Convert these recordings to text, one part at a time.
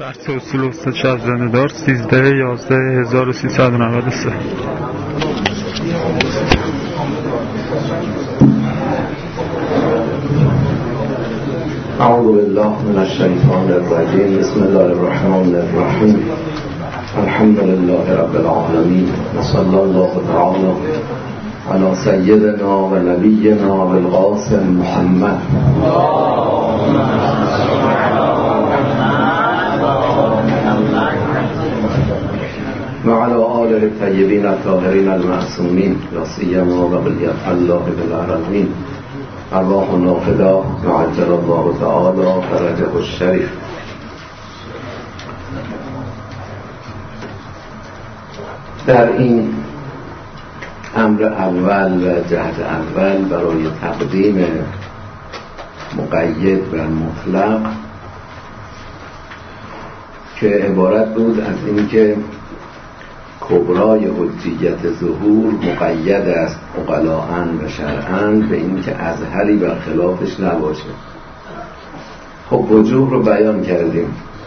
درس اصول استاد شهرزنده‌دار 13/11/1393. اعوذ بالله من الشیطان الرجیم. بسم الله الرحمن الرحیم. الحمد لله رب العالمین و صلی الله تعالی علی سیدنا و نبینا بالقاسم محمد و علی آله الطیبین الطاهرین المعصومین لا سیما بقیت الله بالعالمین. ارواحنا فدا و عجل الله تعالی فرجه الشریف. در این امر اول و جهت اول برای تقدیم مقید بر مطلق که عبارت بود از اینکه کبرای حجیت ظهور مقید است عقلاءً و شرعاً به اینکه اظهری بر خلافش نباشه. خب وجوه رو بیان کردیم.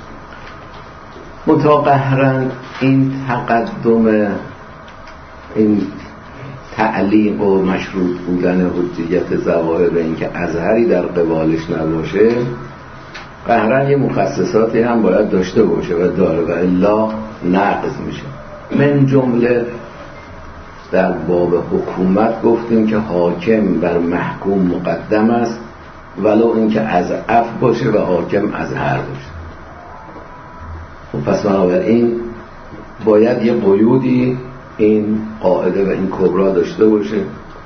متقهراً این تقدم، این تعلیق و مشروط بودن حجیت ظواهر به اینکه اظهری در قبالش نباشه قهراً یه مخصصاتی هم باید داشته باشه و داره و الا نقض میشه. من جمله در باب حکومت گفتیم که حاکم بر محکوم مقدم است ولو اینکه اضعف باشه و حاکم اظهر باشه. پس بنابراین باید یه قیودی این قاعده و این کبرا داشته باشه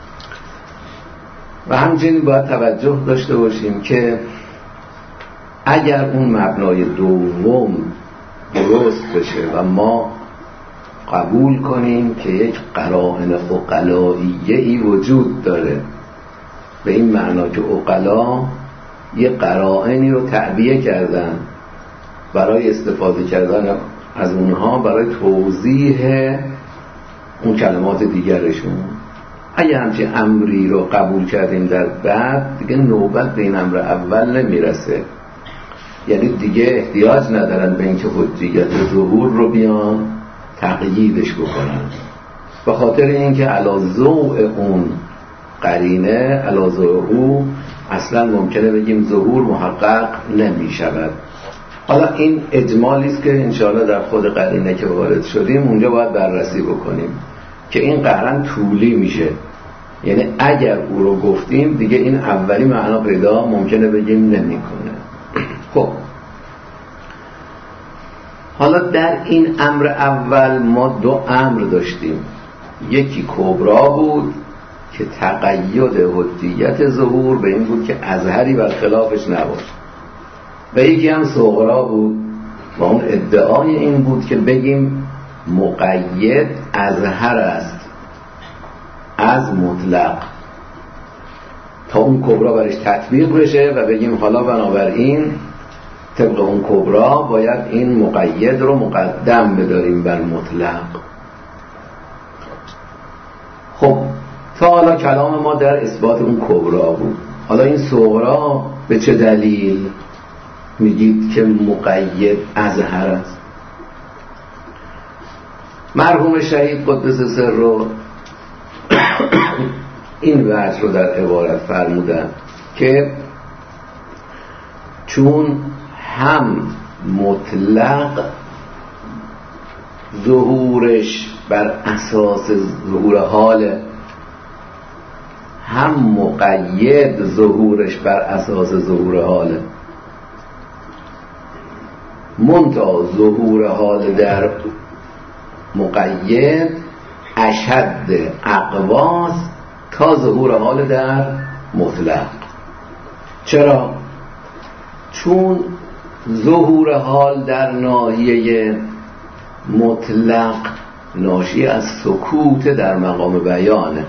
و همچنین باید توجه داشته باشیم که اگر اون مبنای دوم درست بشه و ما قبول کنیم که یک قرائن عقلائیه‌ای وجود داره، به این معنا که عقلا یک قرائنی رو تعبیه کردن برای استفاده کردن از اونها برای توضیح اون کلمات دیگرشون. اگه همچین امری رو قبول کردیم در بعد دیگه نوبت به این امر اول نمیرسه، یعنی دیگه احتیاج ندارن به اینکه حجیت ظهور رو بیان تقییدش بکنن، به خاطر اینکه علی ضوء اون قرینه، علی ضوء او اصلا ممکنه بگیم ظهور محقق نمی شود. حالا این اجمالی است که انشاءالله در خود قرینه که وارد شدیم اونجا باید بررسی بکنیم که این قرن طولی میشه، یعنی اگر او رو گفتیم دیگه این اولی معنا پیدا ممکنه بگیم نمیکنه. خب حالا در این امر اول ما دو امر داشتیم. یکی کبرا بود که تقید حجیت ظهور به این بود که اظهری بر خلافش نباشه، و یکی هم صغرا بود و اون ادعای این بود که بگیم مقید اظهر است از مطلق تا اون کبرا برش تطبیق بشه و بگیم حالا بنابراین طبق اون کبرا باید این مقید رو مقدم بداریم بر مطلق. خب تا حالا کلام ما در اثبات اون کبرا بود. حالا این صغرا به چه دلیل میگید که مقید اظهر است؟ مرحوم شهید قدس سر رو این وجه رو در عبارت فرمودن که چون هم مطلق ظهورش بر اساس ظهور حاله، هم مقید ظهورش بر اساس ظهور حاله، منتها ظهور حال در مقید اشد اقواس تا ظهور حال در مطلق. چرا؟ چون ظهور حال در ناحیه مطلق ناشی از سکوت در مقام بیانه.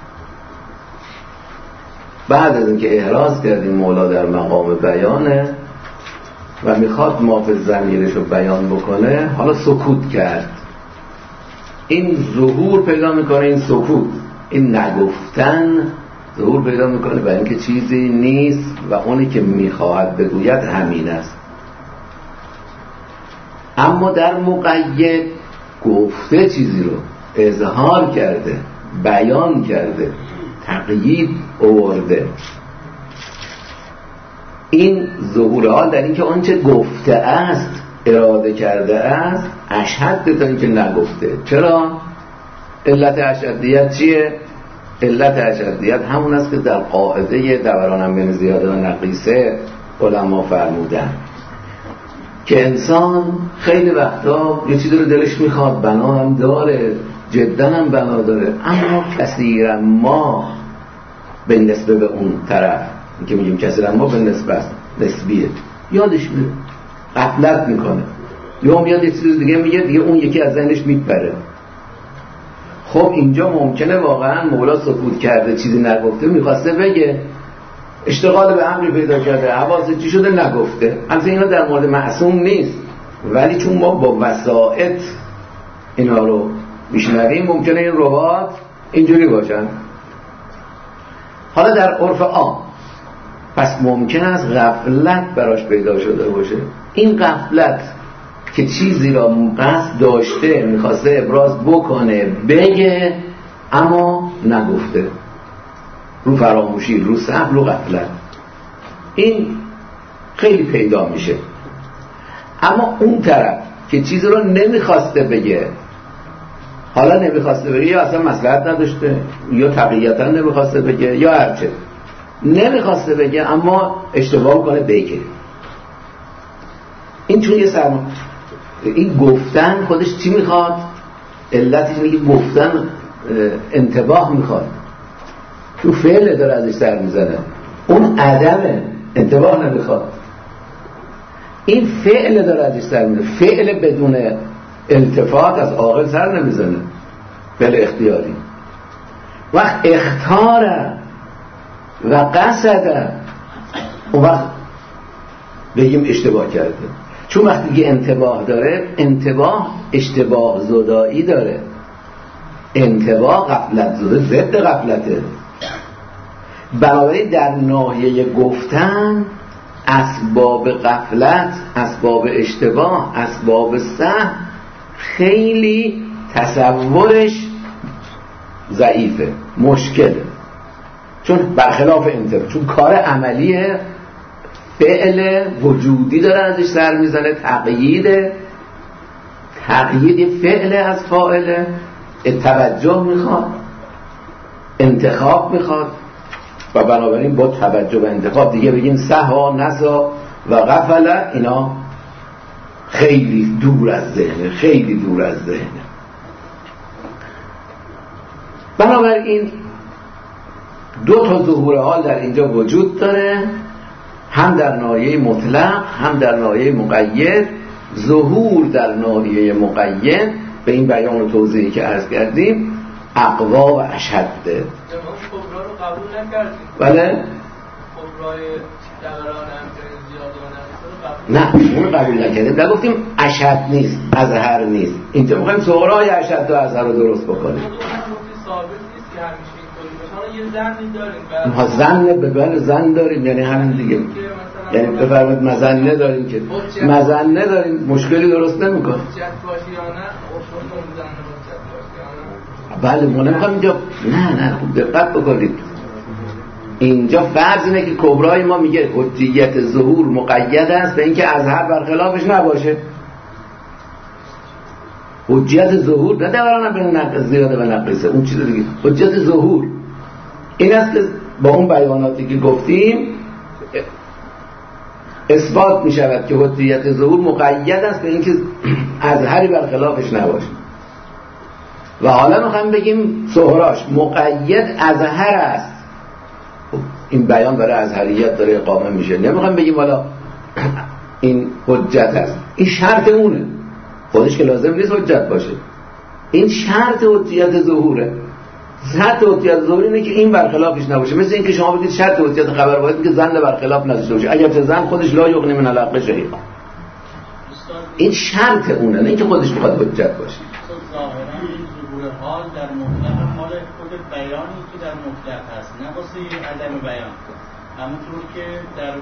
بعد از اینکه احراز کردیم مولا در مقام بیانه و میخواد ما فی ضمیرش رو بیان بکنه، حالا سکوت کرد. این ظهور پیدا میکنه، این سکوت، این نگفتن ظهور پیدا میکنه برای اینکه چیزی نیست و اونی که میخواهد بگوید همین است. اما در مقید گفته چیزی رو اظهار کرده، بیان کرده، تقیید آورده. این ظهور حال در این که آنچه گفته است، اراده کرده است، اشهد تا این که نگفته. چرا؟ علت اشهدیت چیه؟ علت اشهدیت همون است که در قاعده دورانم بین زیاده و نقیصه علما فرمودن که انسان خیلی وقتا یه چیزی رو دلش میخواد، بنا هم داره، جدا هم بنا داره، اما کثیرا ما به نسبه به اون طرف که میگیم کثیرا ما به نسبه نسبیه یادش میره، غفلت میکنه، یا میاد یه چیز دیگه میگه، دیگه اون یکی از ذهنش میپره. خب اینجا ممکنه واقعا مولا سکوت کرده، چیزی نگفته، میخواسته بگه، اشتغال به امری پیدا کرده، حواسش چی شده نگفته. البته اینا در مورد معصوم نیست، ولی چون ما با وسائط اینا رو میشنویم ممکنه این روات اینجوری باشن. حالا در عرف عام پس ممکن است غفلت براش پیدا شده باشه. این غفلت که چیزی را قصد داشته، میخواسته ابراز بکنه، بگه، اما نگفته، رو فراموشی، رو سهو، رو غفلت، این خیلی پیدا میشه. اما اون طرف که چیزی رو نمیخواسته بگه، حالا نمیخواسته بگه یا اصلا مصلحت نداشته، یا تقییتا نمیخواسته بگه، یا هرچه نمیخواسته بگه اما اشتباه کنه بگه، این چون یه این گفتن خودش چی میخواد؟ علتش اینه که گفتن انتباه میخواد، تو فعل داره ازش سر میزنه، اون عدم انتباه نمیخواد، این فعل داره ازش سر میزنه. فعل بدون التفات از عاقل سر نمیزنه، فعل اختیاری. وقت اختاره و قصده، اون وقت بگیم اشتباه کرده. چون وقتی که انتباه داره، انتباه اشتباه زدایی داره، انتباه غفلت زده، ضد غفلته. بنابراین در ناحیه گفتن اسباب غفلت، اسباب اشتباه، اسباب سهو خیلی تصورش ضعیفه، مشکله، چون برخلاف انتباه، چون کار عملیه، فعل وجودی داره ازش سر میزنه، تقیید فعل از فاعله، توجه میخواد، انتخاب میخواد، و بنابراین با توجه و انتخاب دیگه بگیم سهوا، نسا و غفله، اینا خیلی دور از ذهنه، خیلی دور از ذهنه. بنابراین دو تا ظهور حال در اینجا وجود داره، هم در ناحیه مطلق، هم در ناحیه مقید. ظهور در ناحیه مقید به این بیان و توضیحی که عرض کردیم اقوا و اشهده. کبرا رو قبول نکردیم. بله؟ کبرای دوران زیاده و نه، اون قبول نکردیم، نگفتیم اشهد نیست، اظهر نیست. اینجا میخوایم صغرای اشهد و اظهر رو درست بکنیم. ثابت نیست که همیشه اینطوری باشه. حالا یه ظنی داریم. ما زن به بله زن داریم، یعنی همین دیگه. یعنی بفرمایید مظنه داریم که مظنه داریم، مشکلی درست نمیکنه. حجت باشی یا نه، بله ما نمیخوام اینجا، نه خوب دقت بکنید. اینجا فرض اینه که کبرای ما میگه حجیت ظهور مقید است به اینکه اظهر برخلافش نباشه. حجیت ظهور نه دورانم بین زیاده و نقیصه، اون چیز دیگه. حجیت ظهور این است که با اون بیاناتی که گفتیم اثبات می شود که حجیت ظهور مقید است به اینکه اظهری برخلافش نباشه. و حالا میخوایم بگیم سهراش مقید اظهر است، این بیان برای اظهریت داره اقامه میشه. نمیخوایم بگیم حالا این حجت است، این شرط اونه، خودش که لازم نیست حجت باشه، این شرط حجیت ظهوره. شرط حجیت ظهور اینه که این برخلافش نباشه. مثل این که شما بگید شرط حجیت خبر باید که زن برخلاف نداشته باشه، اگر چه زن خودش لا یغنی من الحق شیئا. این شرط اونه، نه اینکه خودش بخواد حجت باشه. حال در مطلق حال خود بیانی که در مطلق هست، نه واسه عدم بیان. همونطور که در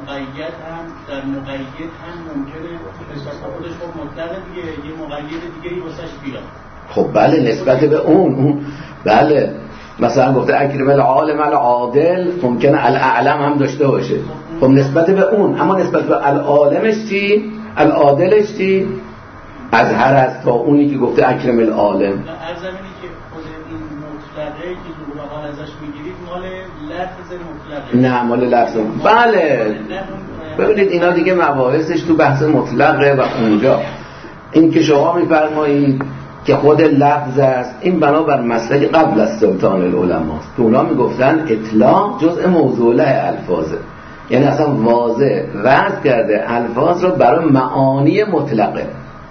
مقید هم ممکنه احساس خودش خب مطلقه دیگه، یه مقید دیگه واسش بیاد. خب بله، نسبت به اون بله، مثلا گفته اکرم العالم العادل، ممکنه الاعلم هم داشته باشه. خب نسبت به اون، اما نسبت به العالمش چی؟ العادلش چی؟ از هر از تا اونی که گفته اکرم العالم. از زمینی که خود این مطلقه که ظهور حال ازش میگیرید مال لفظ مطلقه. نه مال لفظ. بله ببینید اینا دیگه مباحثش تو بحث مطلقه و اونجا این که شما میفرمایید که خود لفظ است، این بنابر مسلک قبل از سلطان العلماء است. تو اونا میگفتن اطلاق جزء موضوع له الفاظه، یعنی اصلا واضح وضع کرده الفاظ رو برای معانی مطلقه.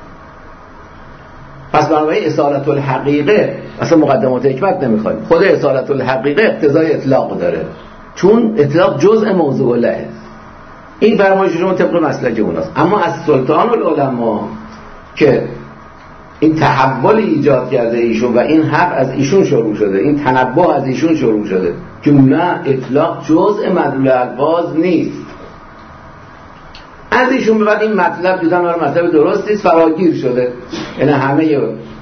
پس برای اصالت الحقیقه اصلا مقدمات حکمت نمیخوایم، خود اصالت الحقیقه اقتضای اطلاق داره، چون اطلاق جزء موضوع له. این فرمایششون طبق مسلک اوناست. اما از سلطان العلماء که این تحول ایجاد کرده ایشون و این حق از ایشون شروع شده، این تنبه از ایشون شروع شده که نه، اطلاق جزء مدلول الفاظ نیست. از ایشون به بعد این مطلب دیدن مطلب درست نیست، فراگیر شده. یعنی همه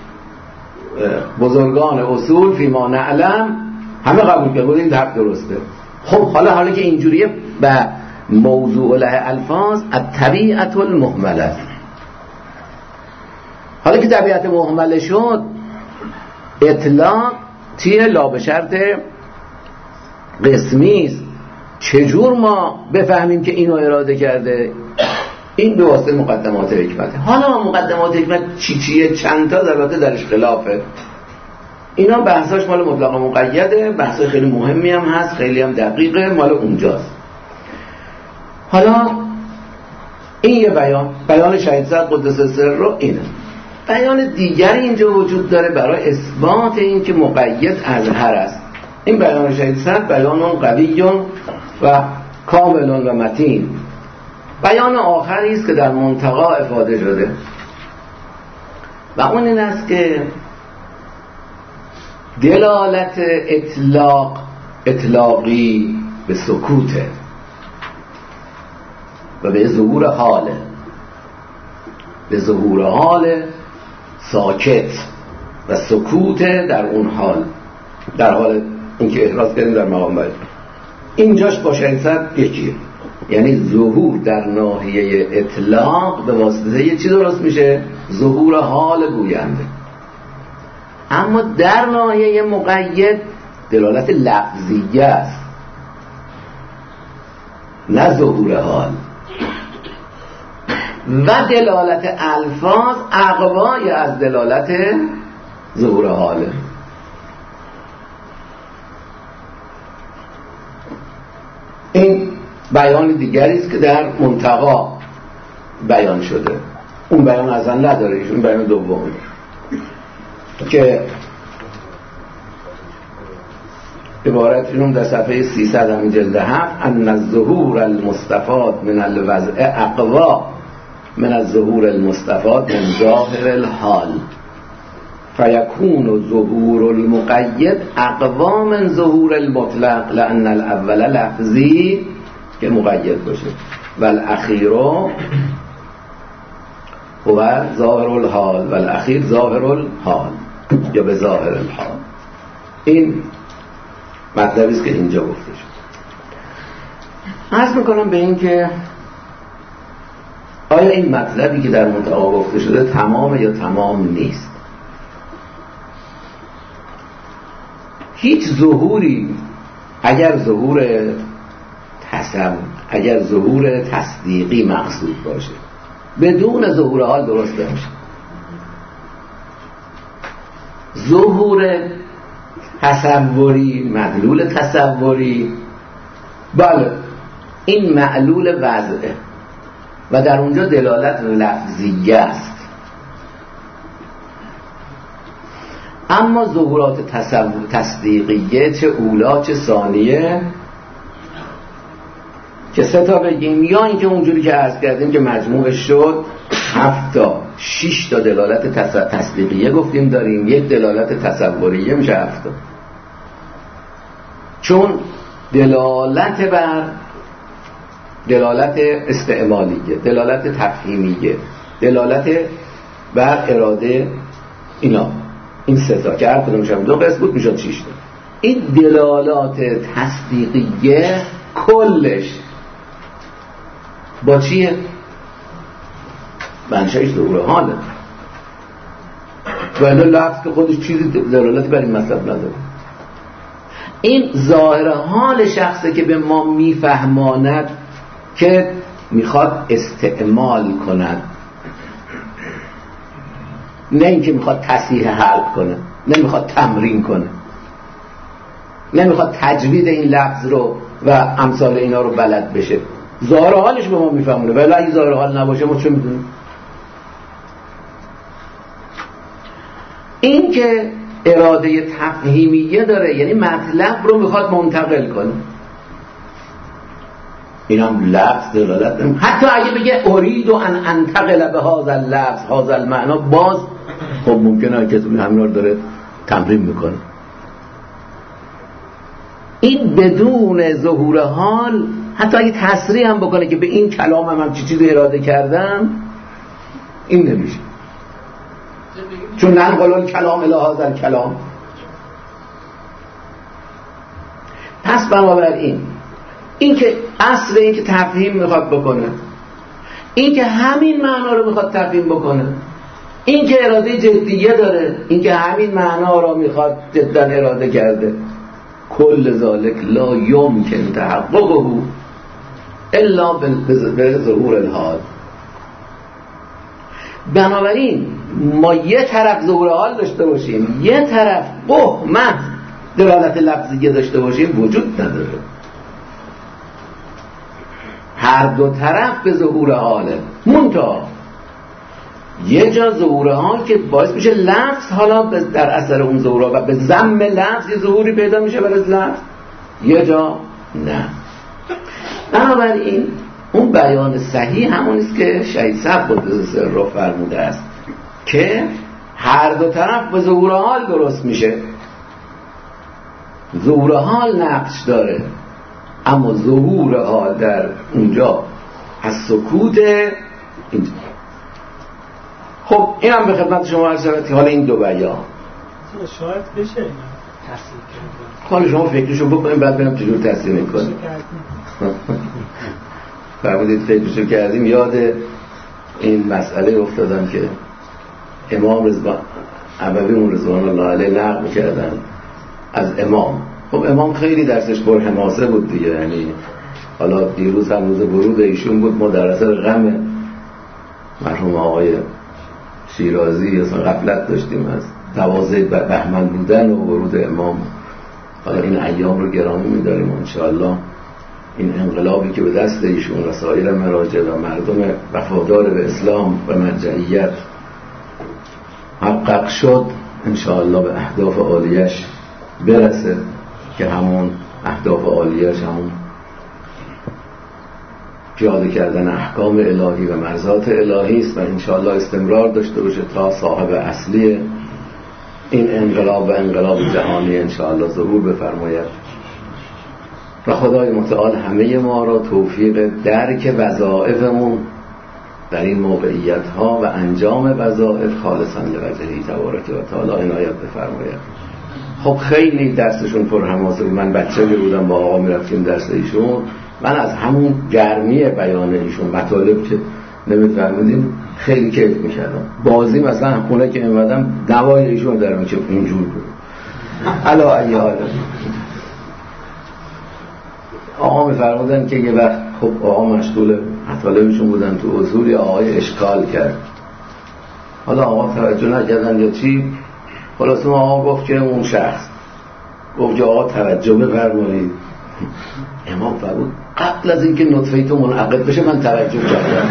بزرگان اصول فیما نعلم همه قبول کرده این حق درسته. خب حالا که اینجوریه، به موضوع له الفاظ الطبیعت المهمله. حالا که طبیعت مهمله شد، اطلاق چیه؟ لا به شرط قسمی است. چجور ما بفهمیم که اینو اراده کرده؟ این به واسطه مقدمات حکمته. حالا مقدمات حکمت چیه؟ چند تا البته درش خلافه. اینا بحثاش مال مطلق و مقیده، بحثای خیلی مهمی هم هست، خیلی هم دقیقه، مال اونجاست. حالا این یه بیان شهید صدر قدس سر رو اینه. بیان دیگری اینجا وجود داره برای اثبات این که مقید از هر است. این بیان شهید صدر بیان قوی و کامل و متین. بیان آخری است که در منتقا افاده شده و اون این است که دلالت اطلاقی به سکوته و به ظهور حاله، به ظهور حال ساکت و سکوت در اون حال، در حال اینکه احراز کردیم در مقام باید اینجاش با شهید یکیه. یعنی ظهور در ناحیه اطلاق به واسطه یه چی درست میشه؟ ظهور حال گوینده. اما در ناحیه مقید دلالت لفظیه است، نه ظهور حال. و دلالت الفاظ اقوای از دلالت ظهور حاله. این بیان دیگری است که در منتقا بیان شده. اون بیان اصلا نداره، این بیان دومی که عبارتشون در صفحه 300 همین جلد 7 ان الظهور المستفاد من الوضع اقوا من الظهور المستفاد من ظاهر الحال فیکون ظهور المقید اقوا من ظهور المطلق لان الاول لفظی که مقید باشه و الاخیر هو ظاهر الحال و الاخیر ظاهر الحال یا به ظاهر الحال. این مطلبی است که اینجا گفته شد. عرض میکنم به این که آیا این مطلبی که در منتقا گفته شده تمام یا تمام نیست؟ هیچ ظهوری اگر ظهور تصدیقی مقصود باشه بدون ظهور حال درست نمیشه. ظهور تصوری، معلول تصوری، بله این معلول وضعه و در اونجا دلالت لفظیه است. اما ظهورات تصدیقیه چه اولا چه ثانیه که 3 تا بگیم، یا اینکه اونجوری که عرض کردیم که مجموعش شد 7 تا 6 تا دلالت تصدیقیه گفتیم داریم، 1 دلالت تصوریه میشه 7 تا. چون دلالت بر دلالت استعمالیه، دلالت تفهیمیه، دلالت بر اراده، این سه تا که هر کدومش هم 2 قسم بود میشد 6 تا. این دلالات تصدیقیه کلش با چیه؟ منشأش ظهور حاله. ولی لفظ که خودش چیزی دلالتی بر این مطلب نداره. این ظاهر حال شخصه که به ما میفهماند که میخواد استعمال کند، نه اینکه میخواد تصحیح حرف کنه، نه میخواد تمرین کنه، نه میخواد تجوید این لفظ رو و امثال اینا رو بلد بشه. ظاهر حالش به ما میفهمونه، ولی اگه ظاهر حال نباشه ما چه میدونیم؟ این که اراده تفهیمیه داره، یعنی مطلب رو میخواد منتقل کنه، این هم لفظ دلالت نمید. حتی اگه بگه اريد ان انتقل به هذا اللفظ هذا المعنی، باز خب ممکنه که همین رو داره تمرین میکنه. این بدون ظهور حال، حتی اگه تصریح هم بکنه که به این کلام هم چیزی اراده کردم، این نمیشه، چون ننقل الکلام الی هذا الکلام. پس بنابراین این که اصل این که تفهیم میخواد بکنه، این که همین معنا رو میخواد تفهیم بکنه، این که اراده جدیه داره، این که همین معنا رو میخواد جدا اراده کرده، کل ذالک لا یمکن تحققه الا به ظهور الحال. بنابراین ما یه طرف ظهور حال داشته باشیم، یه طرف بهمت دلالت لفظیه داشته باشیم، وجود نداره. هر دو طرف به ظهور حاله، منتها یه جا ظهور حال که باعث میشه لفظ حالا در اثر اون ظهور و به ضم لفظ یه ظهوری پیدا میشه برای لفظ، یه جا نه. بنابراین اون بیان صحیح همونیست که شهید صاحب قدس سره فرموده است که هر دو طرف به ظهور حال درست میشه. ظهور حال نقش داره، اما ظهور حال در اونجا از سکوت اینجا. خب این هم به خدمت شما عرض شود که حالا این دو بیان شاید بشه تصدیق کرد. حالا شما فکرشو بکنیم بعد ببینم چجور تصدیق میکنیم. فرمودید فکرشو کردیم، یاد این مسئله افتادم که امام ابوی رضوان الله علیه نقل می‌کردن از امام. خب امام خیلی درسش پر حماسه بود دیگه، یعنی حالا دیروز هم روز ورود ایشون بود، ما در اثر غم مرحوم آقای شیرازی اصلا غفلت داشتیم از تواضع بهمن بودن و ورود امام. حالا این ایام رو گرامی می‌داریم و انشاءالله این انقلابی که به دست ایشون و سایر مراجع و مردم وفادار به اسلام و مرجعیت حقق شد، انشاءالله به اهداف عالیش برسه که همون اهداف عالیش همون پیاده کردن احکام الهی و مرضات الهی است و انشاءالله استمرار داشته باشه تا صاحب اصلی این انقلاب و انقلاب جهانی انشاءالله ظهور بفرماید و خدای متعال همه ما را توفیق درک وظایفمون در این موقعیت ها و انجام وظایف خالصا لوجهه تبارک و تعالی عنایت بفرماید. خب خیلی درسشون پر حماسه بود. من بچه بودم با آقا میرفتیم درس ایشون، من از همون گرمی بیان ایشون مطالب که نمی‌فهمیدیم خیلی کیف می‌کردم. بازی مثلا خونه که می‌اومدم دوای ایشون در میشه اینجور بود. علا ای حال آقا می‌فرمودن که یه وقت خب آقا مشغول مطالبشون بودن، تو اصولی آقای اشکال کرد، حالا آقا توجه نکردن یا چی، خلاص آقا گفت که اون شخص گفت که آقا توجه بفرمایید. امام فرمود قبل از اینکه نطفه تو منعقد بشه من توجه کردم.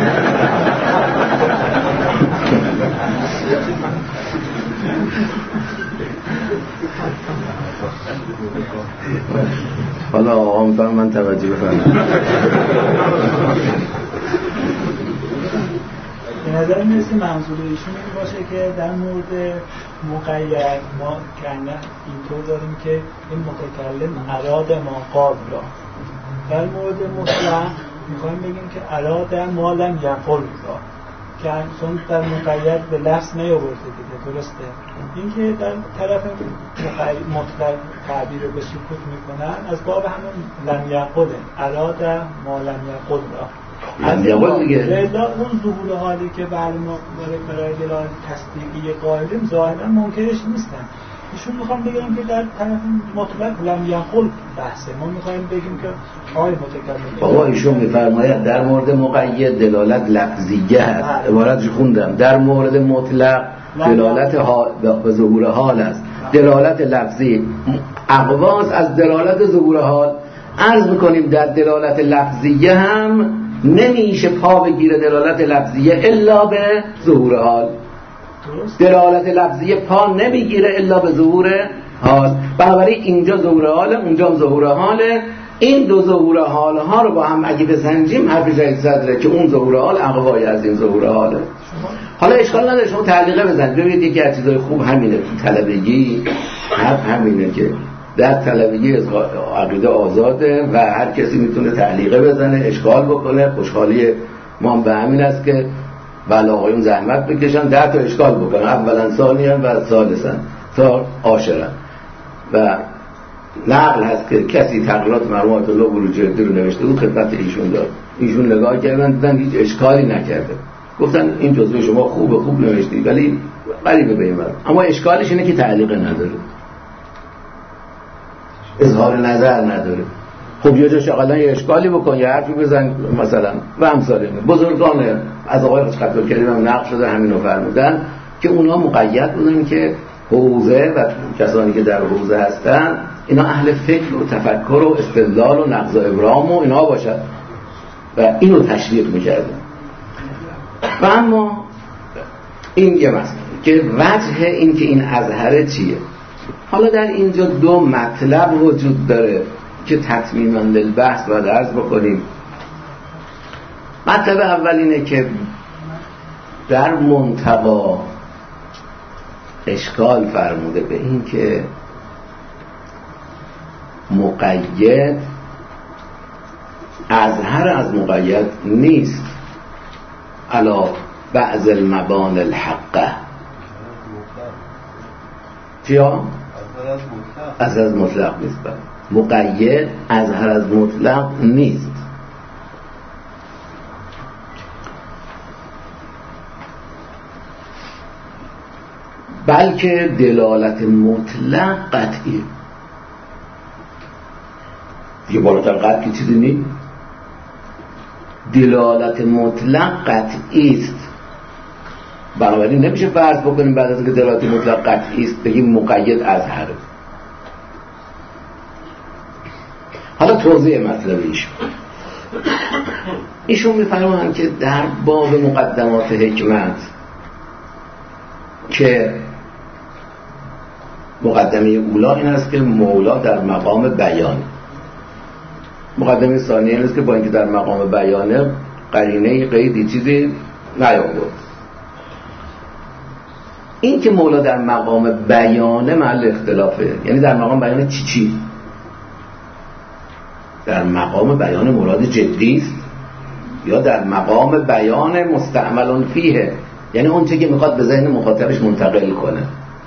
حالا آقا میفرم من توجه بفرمایید. به نظر میرسه منظور ایشون این باشه که در مورد مقید ما کنه اینطور داریم که این متکلم اراد ما قال را، در مورد مطلق میخوایم بگیم که اراد ما لم یقل را، که چون در مقید به لفظ نیاورده دیگه، درسته؟ این که در طرف مطلق تعبیر به سکوت میکنن از باب همون لم یقل، اراد ما لم یقل را، لم یقل دیگه اون ظهور حالی که برای دلالت تصدیقی قائلیم ظاهرا منکرش نیستن. ایشون میخوام بگم که در طرف مطلق لم یقل بحثه، ما میخوایم بگیم که آقای متکلم بابا ایشون میفرماید در مورد مقید دلالت لفظیه هست، عبارتش خوندم، در مورد مطلق دلالت به ظهور حال است، دلالت لفظی اقواس از دلالت ظهور حال. عرض میکنیم در دلالت لفظیه هم نمیشه پا بگیره دلالت لفظیه الا به ظهور حال، دلالت لفظیه پا نمیگیره الا به ظهور حال. بنابراین اینجا ظهور حاله، اونجا ظهور حاله. این دو ظهور حال ها رو با هم اگه بسنجیم حرف جدید صدره که اون ظهور حال اقوای از این ظهور حاله. حالا اشکال نداره شما تعلیقه بزنید. ببینید یکی از چیزای خوب همینه تو طلبگی، همینه که در طلبگی عقیده آزاده و هر کسی میتونه تعلیقه بزنه، اشکال بکنه. خوشحالی ما به همین است که ولی آقایون زحمت بکشن 10 تا اشکال بکنن، اولا ثانیاً و ثالثاً تا عاشراً. و نقل هست که کسی تقریرات مرحوم الله بروجردی رو نوشته بود خدمت ایشون داد، ایشون نگاه کردن دیدن هیچ اشکالی نکرده، گفتن این جزوه شما خوب نوشتی ولی غریبه به این ور، اما اشکالش اینه که تعلیق نداره، اظهار نظر نداره. خب یه جاش اقلا یه اشکالی بکن، یه حرفی بزن مثلا و امثال این. بزرگان از آقای خطاب کردیم هم نقل شده همینو فرمودن که اونها مقید بودن که حوزه و کسانی که در حوزه هستن اینا اهل فکر و تفکر و استدلال و نقض و ابرام و اینا باشد و اینو تشویق میکردن. و اما این یه مسئله که وجه این که این اظهره چیه. حالا در اینجا دو مطلب وجود داره که تطمیما للبحث باید عرض بکنیم. مطلب اول اینه که در منتقا اشکال فرموده به این که مقید اظهر از مقید نیست علا بعض المبان الحقه. چیا؟ از مطلق نیست. مقید اظهر از مطلق نیست. بلکه دلالت مطلق قطعی. یه بالاتر قطعی چیزی نیست. دلالت مطلق قطعی است. بنابراین نمیشه فرض بکنیم بعد از اینکه دلالت مطلق قطعی است بگیم مقید اظهره. حالا توضیح مطلب ایشون میفرمایند که در باب مقدمات حکمت که مقدمه اولا این است که مولا در مقام بیان، مقدمه ثانیه این است که با اینکه در مقام بیانه قرینه قیدی چیزی نیاورد. این که مولا در مقام بیانه محل اختلافه، یعنی در مقام بیان چی؟ در مقام بیان مراد جدی است یا در مقام بیان مستعمل فیه، یعنی اون چه که میخواد به ذهن مخاطبش منتقل کنه.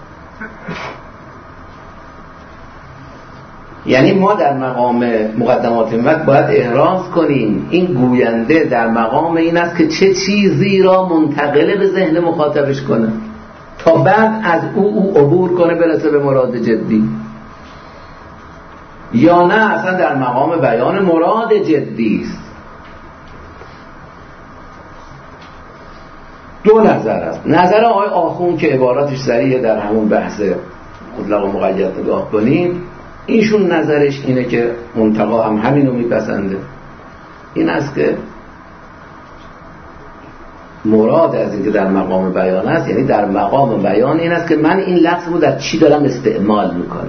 یعنی ما در مقام مقدمات حکمت باید احراز کنیم این گوینده در مقام این است که چه چیزی را منتقل به ذهن مخاطبش کنه تا بعد از او عبور کنه برسه به مراد جدی، یا نه اصلا در مقام بیان مراد جدی است. دو نظر است. نظر آقای آخوند که عباراتش صریحه در همون بحث مطلق و مقید نگاه کنیم، ایشون نظرش اینه که منتقا هم همینو میپسنده، این است که مراد از این که در مقام بیان است، یعنی در مقام بیان این است که من این لفظ رو در چی دارم استعمال میکنم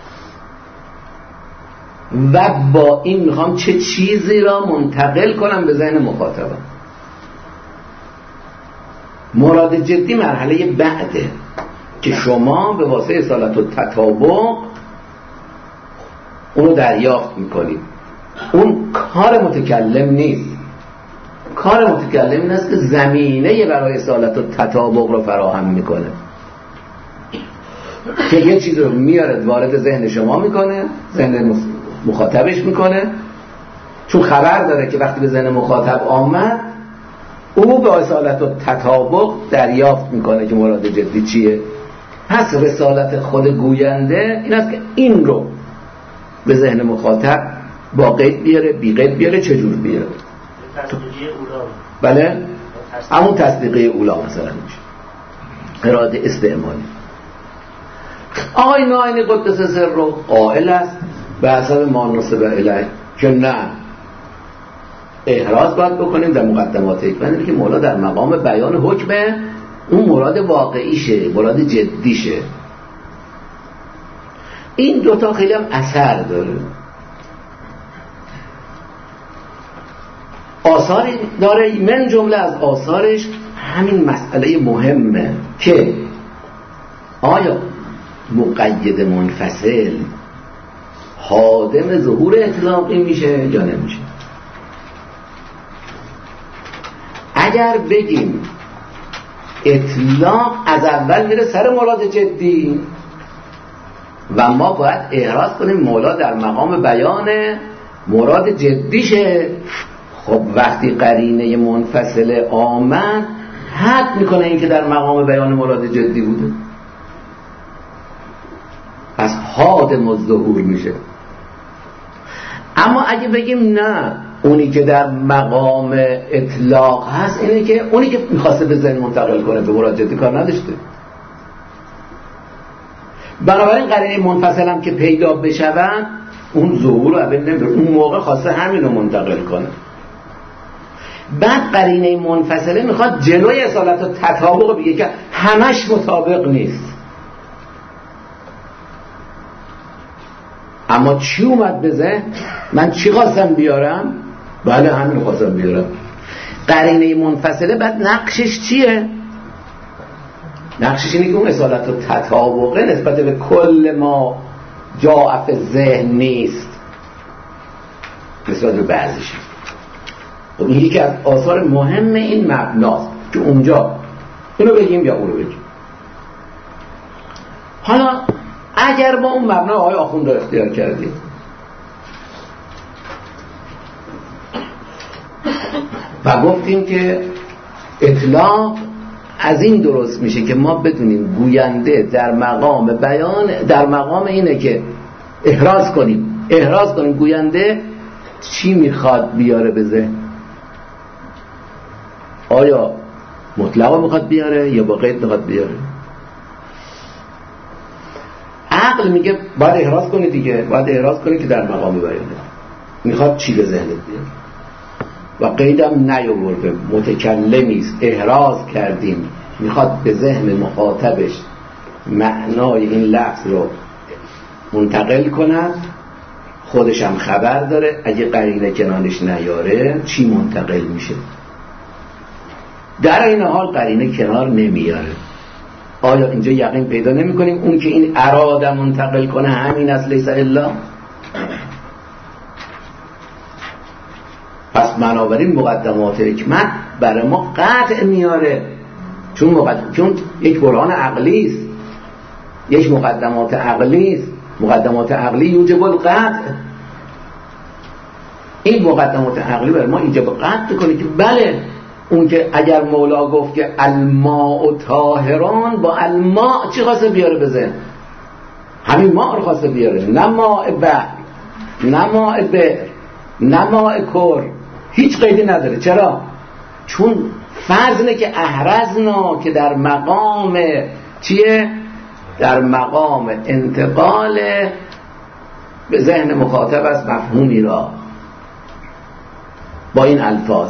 و با این میخوام چه چیزی را منتقل کنم به ذهن مخاطبم. مراد جدی مرحله بعده که شما به واسطه اصالت و تطابق اونو دریافت میکنید. اون کار متکلم نیست. کار متکلم این است که زمینه برای اصالت و تطابق رو فراهم میکنه، که یه چیز رو میارد وارد ذهن شما میکنه، ذهن مخاطبش میکنه، چون خبر داره که وقتی به ذهن مخاطب آمد او به اصالت و تطابق دریافت میکنه که مراد جدی چیه. پس رسالت خود گوینده این است که این رو به ذهن مخاطب با قید بیاره، بی قید بیاره، چجور بیاره. تصدیقی اولا. بله، همون تصدیقی اولا مثلا میشه اراده استعمالی. آقای ناینی قدس سر رو قائل است به حسب ما نصب الیه که نه، احراز باید بکنیم در مقدمات حکمت که مولا در مقام بیان حکم اون مراد واقعیشه، مراد جدیشه. این دوتا خیلی هم اثر داره. آثاری داره، من جمله از آثارش همین مسئله مهمه که آیا مقید منفصل خادم ظهور اطلاقی میشه یا نمیشه. اگر بگیم اطلاق از اول میره سر مراد جدی و ما باید احراز کنیم مولا در مقام بیان مراد جدیشه، خب وقتی قرینه منفصل آمد حد میکنه این که در مقام بیان مراد جدی بوده، پس خادم الظهور میشه. اما اگه بگیم نه، اونی که در مقام اطلاق هست اینه که اونی که میخواسته به ذهن منتقل کنه به مراد جدی کار نداشته، بنابراین قرینه منفصل هم که پیدا بشود اون ظهور رو اول نمیره، اون موقع خواسته همین رو منتقل کنه. بعد قرینه منفصله میخواد جلوی اصالت و تطابق بگه که همش مطابق نیست. اما چی اومد به ذهن؟ من چی خواستم بیارم؟ بله همین خواستم بیارم. قرینه منفصله بعد نقشش چیه؟ نقشش اینه که اون اصالت و تطابقه نسبت به کل ما جاء فی ذهن نیست، نسبت به بعضیش. این یکی از آثار مهم این مبناست که اونجا اینو بگیم یا اونو بگیم. حالا اگر با اون مبنا آقای آخوند رو اختیار کردیم و گفتیم که اطلاق از این درست میشه که ما بدونیم گوینده در مقام بیان، در مقام اینه که احراز کنیم گوینده چی میخواد بیاره به ذهن. آیا مطلقا میخواد بیاره یا با قید میخواد بیاره؟ عقل میگه باید احراز کنی دیگه، باید احراز کنی که در مقام بیانه میخواد چی به ذهنت بیاره. و قیدم نیاورده، متکلمیست، احراز کردیم میخواد به ذهن مخاطبش معنای این لفظ رو منتقل کند، خودش هم خبر داره اگه قرینه کنارش نیاره چی منتقل میشه. در این حال قرینه کنار نمیاره. آیا اینجا یقین پیدا نمی کنیم اون که این اراده منتقل کنه همین است لیس الا؟ پس بنابراین مقدمات حکمت برای ما قطع میاره، چون یک برهان عقلی است، یک مقدمات عقلی است. مقدمات عقلی یوجب القطع. این مقدمات عقلی برای ما ایجاب قطع کنه که بله، اون که اگر مولا گفت که الماء طاهران، با الماء چی خواسته بیاره به ذهن؟ همین ماء رو خواسته بیاره، نه ماء بحر، نه ماء بئر، نه ماء کر، هیچ قیدی نداره. چرا؟ چون فرض اینه که احرزنا که در مقام چیه؟ در مقام انتقال به ذهن مخاطب از مفهومی را با این الفاظ.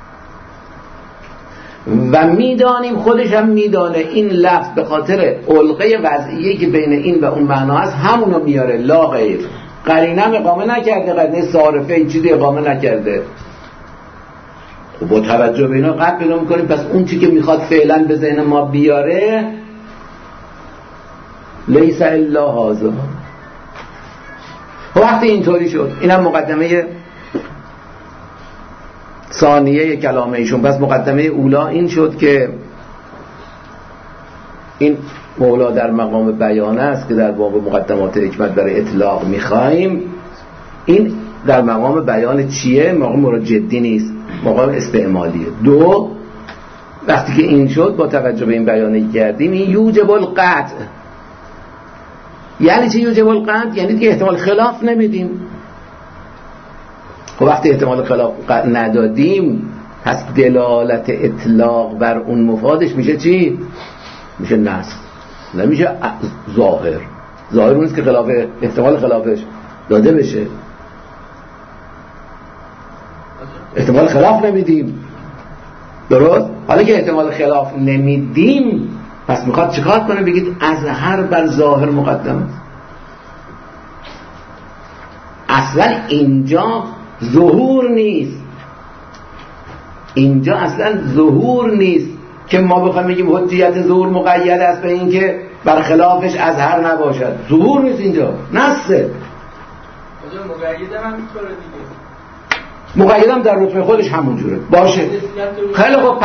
و میدانیم، خودش هم میدانه این لفظ به خاطر علقه وضعیه که بین این و اون معنا هست همونو میاره، لا غیر. قرینه اقامه نکرده، قرینه صارفه این چیزی اقامه نکرده. خب با توجه به اینا قطع پیدا میکنیم. پس اون چی که میخواد فعلا به ذهن ما بیاره لیس الا هذا. وقتی اینطوری شد، اینم مقدمه ثانیه کلام ایشون. پس مقدمه اولا این شد که این مولا در مقام بیان است که در باب مقدمات حکمت برای اطلاق میخوایم. این در مقام بیان چیه؟ مقام مراد جدی نیست، مقام استعمالیه. دو، وقتی که این شد با توجه به این بیانی کردیم، این یوجب القطع. یعنی چی یوجب القطع؟ یعنی که احتمال خلاف نمیدیم. خب وقتی احتمال خلاف ندادیم، پس دلالت اطلاق بر اون مفادش میشه چی؟ میشه نص، نمیشه ظاهر. ظاهر اونیست که خلاف احتمال خلافش داده بشه. احتمال خلاف نمیدیم، درست؟ حالا که احتمال خلاف نمیدیم، پس میخواد چیکار کنه؟ بگید اظهر بر ظاهر مقدم. اصلا اینجا ظهور نیست، اینجا اصلا ظهور نیست که ما بخوایم بگیم حجیت ظهور مقید است به این که برخلافش اظهر نباشد. ظهور نیست اینجا، نصه. مقیدم هم اینطوره دیگه، مقیدم در رتبه خودش همون جوره باشه. خیلی خوب،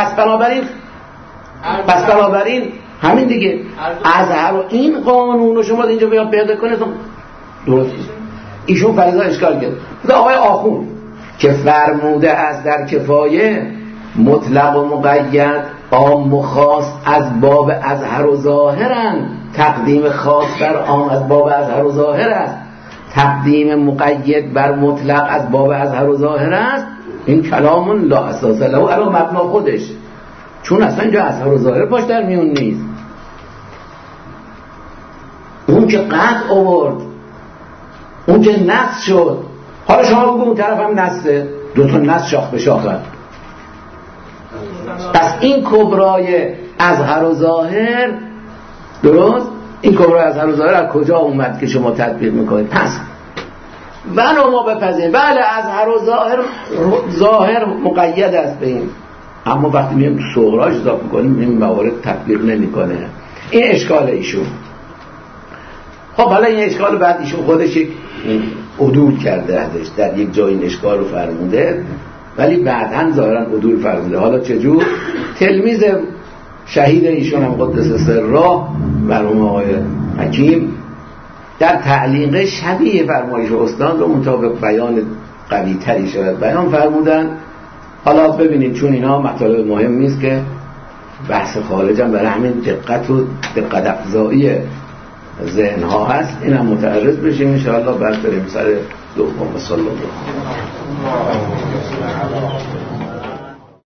پس بنابراین همین دیگه اظهر و این قانون رو شما اینجا بیاد پیدا کنید. درست ایشون فریضا اشکال کرد. خدا آقای آخوند که فرموده است در کفایه مطلق و مقید عام و خاص از باب اظهر و ظاهرند. تقدیم خاص بر عام از باب اظهر و ظاهر است، تقدیم مقید بر مطلق از باب اظهر و ظاهر است. این کلام لا اساس له علی مبنا خودش، چون اصلا اینجا اظهر و ظاهر پاش در میون نیست. اون که قطع آورد، اون که نص شد. حالا شما بگو اون طرف هم نصه، دوتا نص شاخ به شاخه. پس این کبرای اظهر و ظاهر، درست؟ این کبرای اظهر و ظاهر از کجا اومد که شما تطبیق میکنید؟ پس ولو ما بپذیریم بله اظهر و ظاهر مقید است به این، اما وقتی میگیم صغراش اضافه کنیم این موارد تطبیق نمیکنه. این اشکال ایشون. خب حالا این اشکال بعد ایشون خودش یک عدول کرده ازش، در یک جای این اشکال رو فرموده، ولی بعداً ظاهراً عدول فرموده. حالا چجور؟ تلمیذ شهید ایشون هم قدس سره مرحوم آقای حکیم در تعلیق شبیه فرمایش استاد رو مطابق بیان قوی تری شد بیان فرمودن. حالا ببینید چون اینا مطالب مهم نیست که بحث خارج هم برای همین دقت افزایی ذهن ها هست، این هم متعرض بشیم انشاءالله. بعد بریم سر دوم. صلی الله علیه و آله.